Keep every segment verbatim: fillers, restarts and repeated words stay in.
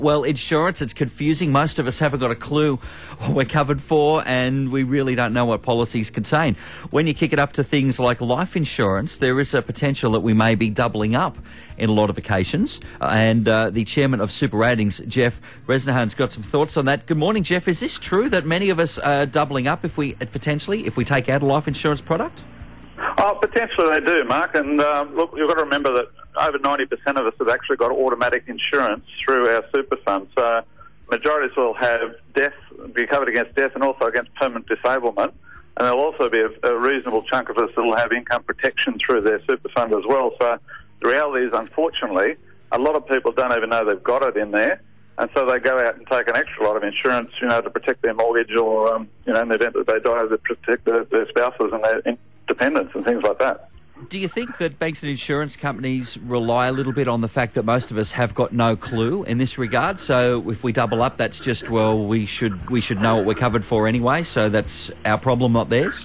Well, insurance, it's confusing. Most of us haven't got a clue what we're covered for, and we really don't know what policies contain. When you kick it up to things like life insurance, there is a potential that we may be doubling up in a lot of occasions. And uh, the chairman of Super Ratings, Jeff Bresnahan's got some thoughts on that. Good morning, Jeff. Is this true that many of us are doubling up if we potentially if we take out a life insurance product? Oh, potentially they do, Mark. And uh, look, you've got to remember that over ninety percent of us have actually got automatic insurance through our super fund. So majorities will have death, be covered against death and also against permanent disablement. And there'll also be a, a reasonable chunk of us that will have income protection through their super fund as well. So the reality is, unfortunately, a lot of people don't even know they've got it in there. And so they go out and take an extra lot of insurance, you know, to protect their mortgage or, um, you know, in the event that they die, to protect their, their spouses and their dependents and things like that. Do you think that banks and insurance companies rely a little bit on the fact that most of us have got no clue in this regard? So if we double up, that's just, well, we should we should know what we're covered for anyway, so that's our problem, not theirs?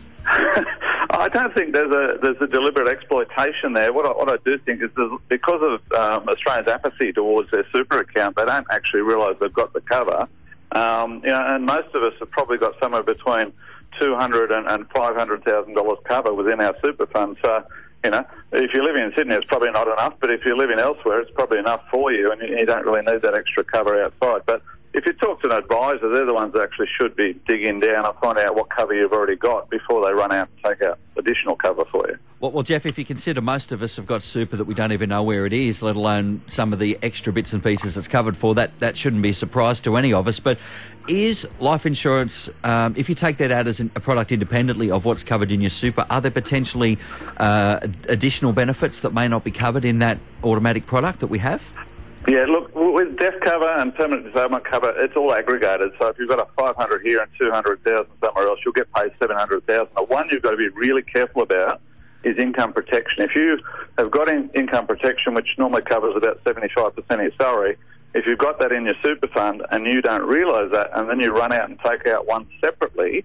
I don't think there's a there's a deliberate exploitation there. What I, what I do think is because of um, Australians' apathy towards their super account, they don't actually realise they've got the cover. Um, you know, and most of us have probably got somewhere between two hundred thousand dollars and five hundred thousand dollars cover within our super fund. So, you know, if you're living in Sydney, it's probably not enough, but if you're living elsewhere, it's probably enough for you, and you, you don't really need that extra cover outside. But if you talk to an advisor, they're the ones that actually should be digging down and find out what cover you've already got before they run out and take out additional cover for you. Well, well, Jeff, if you consider most of us have got super that we don't even know where it is, let alone some of the extra bits and pieces it's covered for, that, that shouldn't be a surprise to any of us. But is life insurance, um, if you take that out as an, a product independently of what's covered in your super, are there potentially uh, additional benefits that may not be covered in that automatic product that we have? Yeah, look, with death cover and permanent disablement cover, it's all aggregated. So if you've got a five hundred here and two hundred thousand somewhere else, you'll get paid seven hundred thousand. The one you've got to be really careful about is income protection. If you have got in, income protection, which normally covers about seventy-five percent of your salary, if you've got that in your super fund and you don't realise that, and then you run out and take out one separately,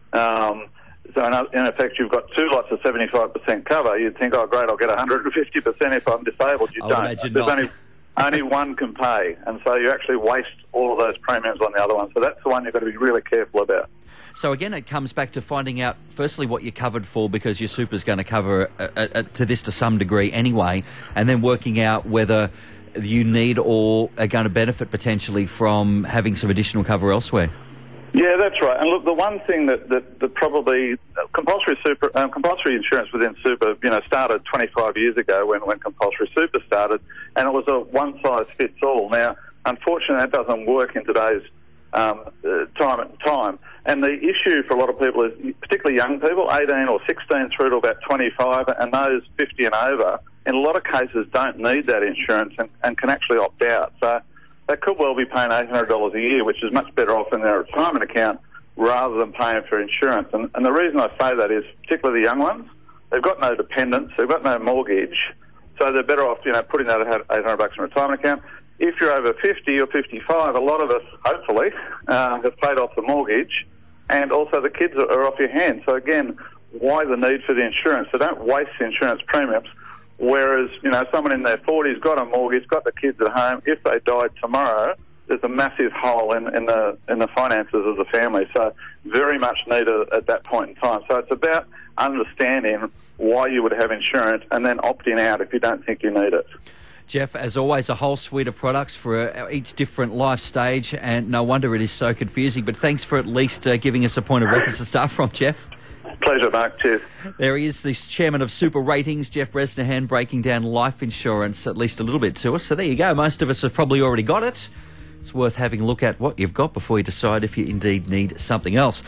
um, so in, in effect you've got two lots of seventy-five percent cover, you'd think, oh great, I'll get one hundred fifty percent if I'm disabled. You I don't. imagine There's not. only Only one can pay, and so you actually waste all of those premiums on the other one. So that's the one you've got to be really careful about. So again, it comes back to finding out, firstly, what you're covered for, because your super's going to cover uh, uh, to this to some degree anyway, and then working out whether you need or are going to benefit potentially from having some additional cover elsewhere. Yeah, that's right. And look, the one thing that, that, that probably uh, compulsory super, um, compulsory insurance within super, you know, started twenty-five years ago when, when compulsory super started, and it was a one size fits all. Now, unfortunately, that doesn't work in today's um, uh, time. Time, and the issue for a lot of people is, particularly young people, eighteen or sixteen through to about twenty-five, and those fifty and over, in a lot of cases, don't need that insurance and, and can actually opt out. So they could well be paying eight hundred dollars a year, which is much better off in their retirement account rather than paying for insurance. And, and the reason I say that is, particularly the young ones, they've got no dependents, they've got no mortgage, so they're better off, you know, putting that eight hundred bucks in a retirement account. If you're over fifty or fifty-five, a lot of us, hopefully, uh, have paid off the mortgage, and also the kids are, are off your hands. So again, why the need for the insurance? So don't waste the insurance premiums. Whereas, you know, someone in their forties got a mortgage, got the kids at home. If they died tomorrow, there's a massive hole in, in the in the finances of the family. So very much needed at that point in time. So it's about understanding why you would have insurance and then opting out if you don't think you need it. Jeff, as always, a whole suite of products for each different life stage, and no wonder it is so confusing. But thanks for at least uh, giving us a point of reference to start from, Jeff. Pleasure, Mark. Cheers. There he is, the chairman of Super Ratings, Jeff Bresnahan, breaking down life insurance at least a little bit to us. So there you go. Most of us have probably already got it. It's worth having a look at what you've got before you decide if you indeed need something else.